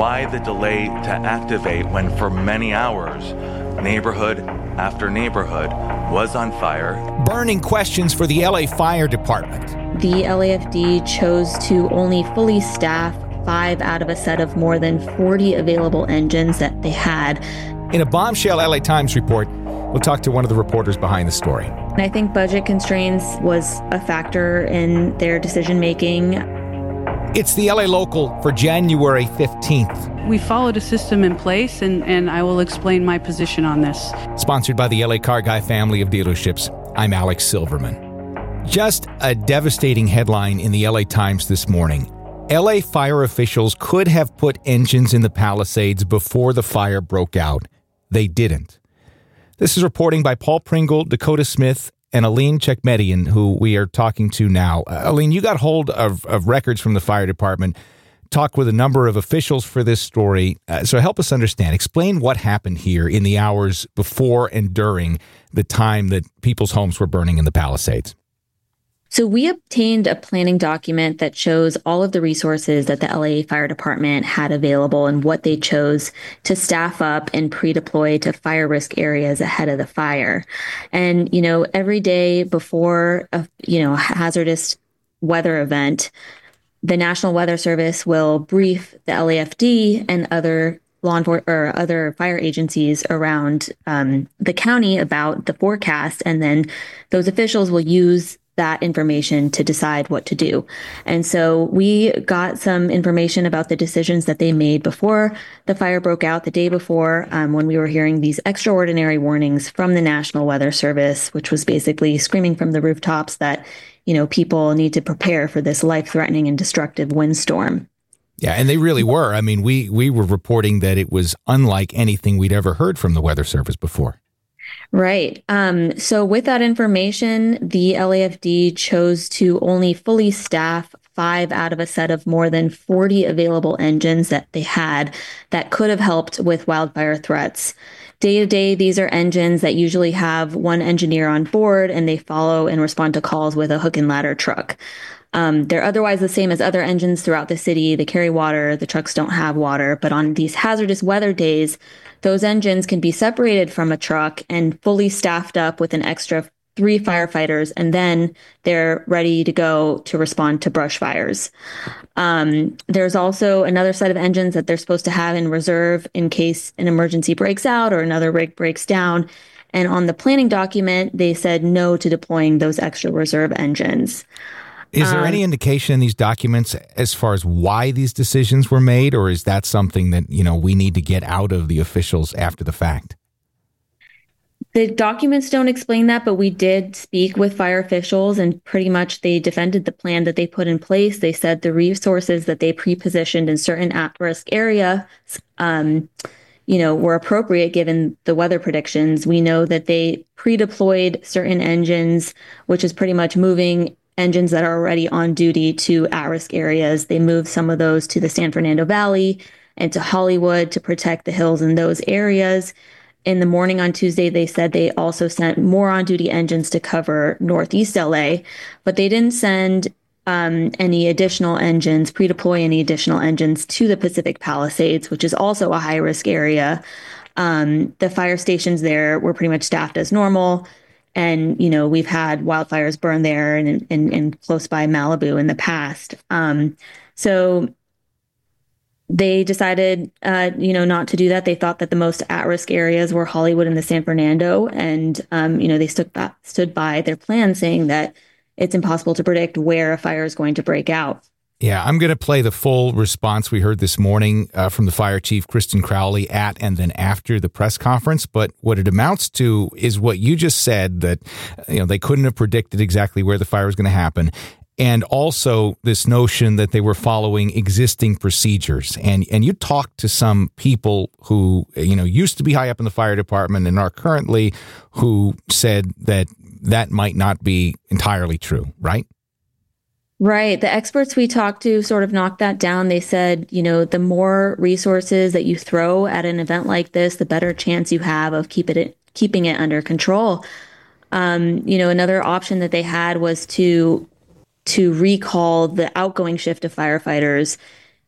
Why the delay to activate when for many hours, neighborhood after neighborhood was on fire? Burning questions for the LA Fire Department. The LAFD chose to only fully staff 5 out of a set of more than 40 available engines that they had. In a bombshell LA Times report, we'll talk to one of the reporters behind the story. And I think budget constraints was a factor in their decision-making. It's the LA Local for January 15th. We followed a system in place, and I will explain my position on this. Sponsored by the LA Car Guy family of dealerships, I'm Alex Silverman. Just a devastating headline in the LA Times this morning. LA fire officials could have put engines in the Palisades before the fire broke out. They didn't. This is reporting by Paul Pringle, Dakota Smith, and Aline Chekmedian, who we are talking to now. Aline, you got hold of records from the fire department, talked with a number of officials for this story. So help us understand. Explain what happened here in the hours before and during the time that people's homes were burning in the Palisades. So we obtained a planning document that shows all of the resources that the LA Fire Department had available and what they chose to staff up and pre-deploy to fire risk areas ahead of the fire. And, every day before a hazardous weather event, the National Weather Service will brief the LAFD and other law enforcement or other fire agencies around the county about the forecast. And then those officials will use that information to decide what to do. And so we got some information about the decisions that they made before the fire broke out the day before, when we were hearing these extraordinary warnings from the National Weather Service, which was basically screaming from the rooftops that, people need to prepare for this life-threatening and destructive windstorm. Yeah, and they really were. I mean, we were reporting that it was unlike anything we'd ever heard from the Weather Service before. Right. So with that information, the LAFD chose to only fully staff 5 out of a set of more than 40 available engines that they had that could have helped with wildfire threats. Day to day, these are engines that usually have one engineer on board, and they follow and respond to calls with a hook and ladder truck. They're otherwise the same as other engines throughout the city. They carry water. The trucks don't have water. But on these hazardous weather days, those engines can be separated from a truck and fully staffed up with an extra 3 firefighters, and then they're ready to go to respond to brush fires. There's also another set of engines that they're supposed to have in reserve in case an emergency breaks out or another rig breaks down. And on the planning document, they said no to deploying those extra reserve engines. Is there any indication in these documents as far as why these decisions were made, or is that something that, we need to get out of the officials after the fact? The documents don't explain that, but we did speak with fire officials, and pretty much they defended the plan that they put in place. They said the resources that they pre-positioned in certain at-risk areas, were appropriate given the weather predictions. We know that they pre-deployed certain engines, which is pretty much moving engines that are already on duty to at-risk areas. They moved some of those to the San Fernando Valley and to Hollywood to protect the hills in those areas. In the morning on Tuesday, they said they also sent more on-duty engines to cover Northeast LA, but they didn't send any additional engines, pre-deploy any additional engines to the Pacific Palisades, which is also a high-risk area. The fire stations there were pretty much staffed as normal. And, we've had wildfires burn there and close by Malibu in the past. So they decided, not to do that. They thought that the most at-risk areas were Hollywood and the San Fernando. And, they stood by their plan, saying that it's impossible to predict where a fire is going to break out. Yeah, I'm going to play the full response we heard this morning from the fire chief, Kristen Crowley, at and then after the press conference. But what it amounts to is what you just said, that they couldn't have predicted exactly where the fire was going to happen. And also this notion that they were following existing procedures. And you talked to some people who, used to be high up in the fire department and are currently, who said that might not be entirely true, right? Right. The experts we talked to sort of knocked that down. They said, the more resources that you throw at an event like this, the better chance you have of keeping it under control. Another option that they had was to recall the outgoing shift of firefighters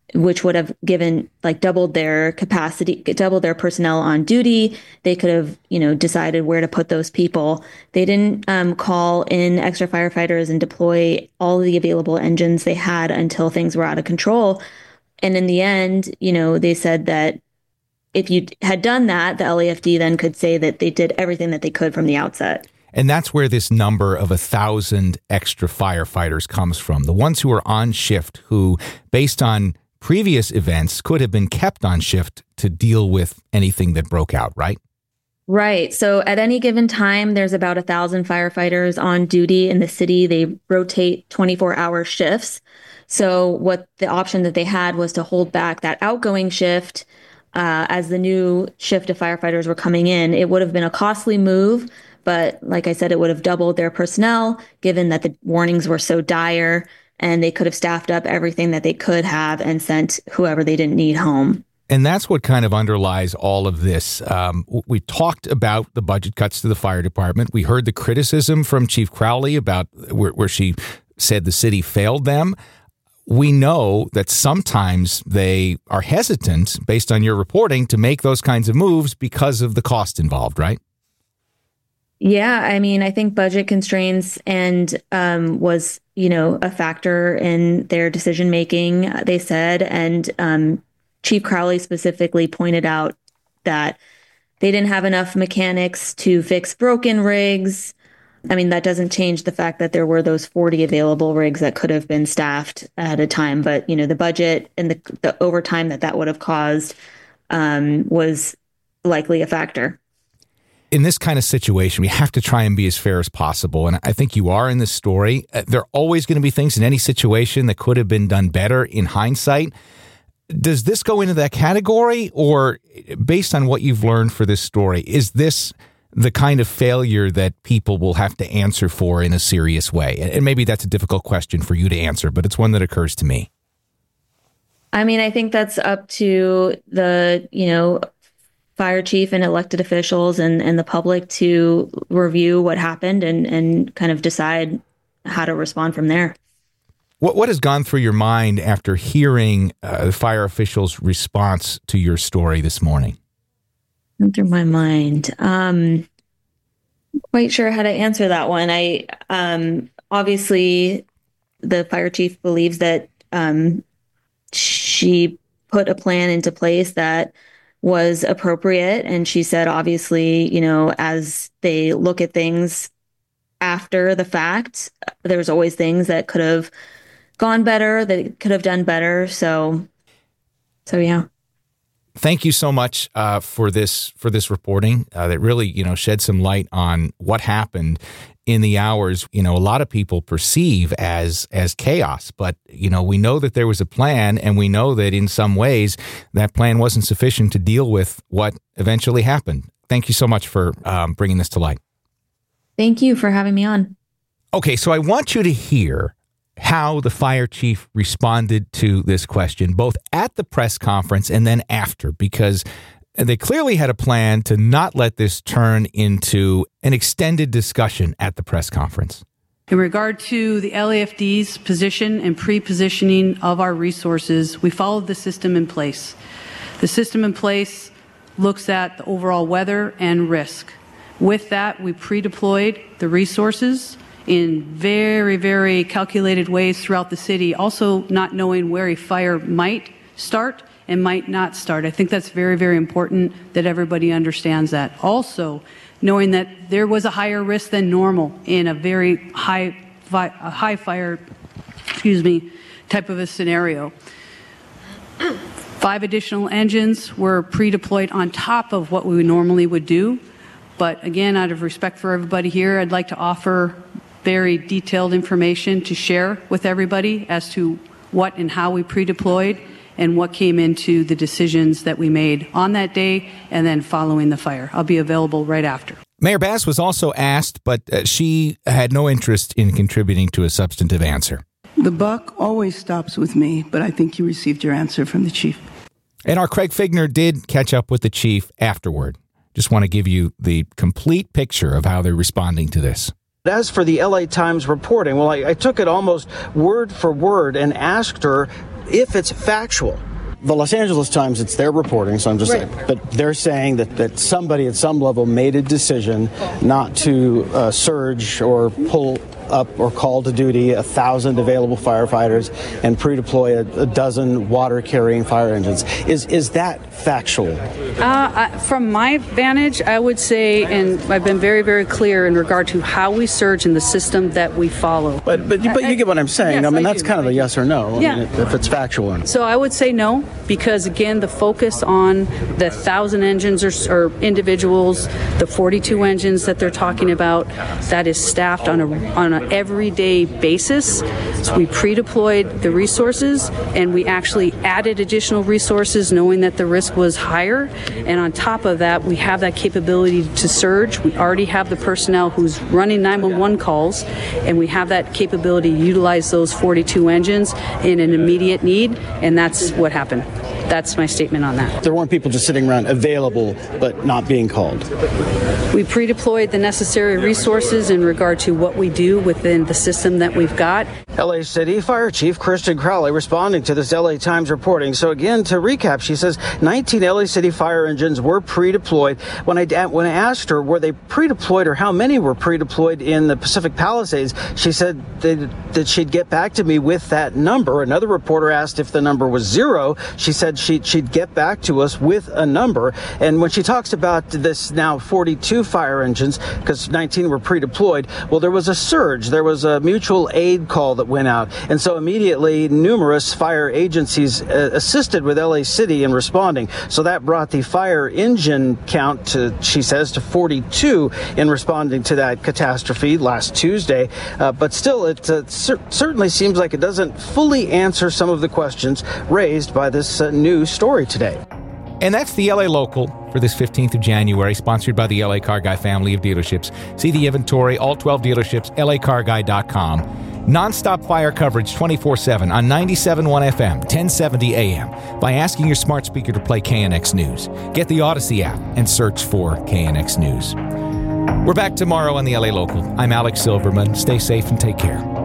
which would have given doubled their capacity, doubled their personnel on duty. They could have, decided where to put those people. They didn't call in extra firefighters and deploy all of the available engines they had until things were out of control. And in the end, they said that if you had done that, the LAFD then could say that they did everything that they could from the outset. And that's where this number of 1,000 extra firefighters comes from. The ones who are on shift, who, based on previous events, could have been kept on shift to deal with anything that broke out, right? Right. So at any given time, there's about 1,000 firefighters on duty in the city. They rotate 24-hour shifts. So what the option that they had was to hold back that outgoing shift as the new shift of firefighters were coming in. It would have been a costly move, but like I said, it would have doubled their personnel, given that the warnings were so dire, and they could have staffed up everything that they could have and sent whoever they didn't need home. And that's what kind of underlies all of this. We talked about the budget cuts to the fire department. We heard the criticism from Chief Crowley about where she said the city failed them. We know that sometimes they are hesitant, based on your reporting, to make those kinds of moves because of the cost involved, right? Yeah, I mean, I think budget constraints was, a factor in their decision making, they said. And Chief Crowley specifically pointed out that they didn't have enough mechanics to fix broken rigs. I mean, that doesn't change the fact that there were those 40 available rigs that could have been staffed at a time. But, the budget and the overtime that would have caused was likely a factor. In this kind of situation, we have to try and be as fair as possible. And I think you are in this story. There are always going to be things in any situation that could have been done better in hindsight. Does this go into that category? Or based on what you've learned for this story, is this the kind of failure that people will have to answer for in a serious way? And maybe that's a difficult question for you to answer, but it's one that occurs to me. I mean, I think that's up to the, fire chief and elected officials and the public to review what happened and kind of decide how to respond from there. What has gone through your mind after hearing the fire officials' response to your story this morning? Through my mind. Quite sure how to answer that one. I obviously the fire chief believes that she put a plan into place that was appropriate, and she said, obviously, as they look at things after the fact, there's always things that could have gone better, that could have done better. So yeah. Thank you so much for this reporting that really, shed some light on what happened in the hours, a lot of people perceive as chaos. But, we know that there was a plan, and we know that in some ways that plan wasn't sufficient to deal with what eventually happened. Thank you so much for bringing this to light. Thank you for having me on. Okay, so I want you to hear how the fire chief responded to this question, both at the press conference and then after, because they clearly had a plan to not let this turn into an extended discussion at the press conference. In regard to the LAFD's position and pre-positioning of our resources, we followed the system in place. The system in place looks at the overall weather and risk. With that, we pre-deployed the resources in very, very calculated ways throughout the city, also not knowing where a fire might start and might not start. I think that's very, very important that everybody understands that. Also, knowing that there was a higher risk than normal in a very high fire, type of a scenario. 5 additional engines were pre-deployed on top of what we normally would do. But again, out of respect for everybody here, I'd like to offer very detailed information to share with everybody as to what and how we pre-deployed and what came into the decisions that we made on that day and then following the fire. I'll be available right after. Mayor Bass was also asked, but she had no interest in contributing to a substantive answer. The buck always stops with me, but I think you received your answer from the chief. And our Craig Figner did catch up with the chief afterward. Just want to give you the complete picture of how they're responding to this. As for the LA Times reporting, well, I took it almost word for word and asked her, if it's factual, the Los Angeles Times, it's their reporting, so I'm just saying, but they're saying that somebody at some level made a decision not to surge or pull up or call to duty 1,000 available firefighters and pre-deploy a dozen water-carrying fire engines. Is that factual? From my vantage, I would say, and I've been very, very clear in regard to how we surge in the system that we follow. But you get what I'm saying. Yes, I mean, I that's do. kind of a yes or no. Yeah. I mean, if it's factual or not. So I would say no, because again, the focus on the 1,000 engines or individuals, the 42 engines that they're talking about, that is staffed on an everyday basis. So we pre-deployed the resources, and we actually added additional resources knowing that the risk was higher. And on top of that, we have that capability to surge. We already have the personnel who's running 911 calls, and we have that capability to utilize those 42 engines in an immediate need, and that's what happened. That's my statement on that. There weren't people just sitting around available but not being called. We pre-deployed the necessary resources in regard to what we do within the system that we've got. LA City Fire Chief Kristen Crowley responding to this LA Times reporting. So again, to recap, she says 19 LA City fire engines were pre-deployed. When I asked her were they pre-deployed or how many were pre-deployed in the Pacific Palisades, she said that she'd get back to me with that number. Another reporter asked if the number was 0. She said she'd get back to us with a number. And when she talks about this now 42 fire engines, because 19 were pre-deployed, well, there was a surge. There was a mutual aid call that went out. And so immediately numerous fire agencies assisted with LA City in responding. So that brought the fire engine count to, she says, to 42 in responding to that catastrophe last Tuesday. But still, it certainly seems like it doesn't fully answer some of the questions raised by this new story today. And that's the LA Local for this 15th of January, sponsored by the LA Car Guy family of dealerships. See the inventory, all 12 dealerships, lacarguy.com. Non-stop fire coverage 24/7 on 97.1 FM, 1070 AM by asking your smart speaker to play KNX News. Get the Odyssey app and search for KNX News. We're back tomorrow on the LA Local. I'm Alex Silverman. Stay safe and take care.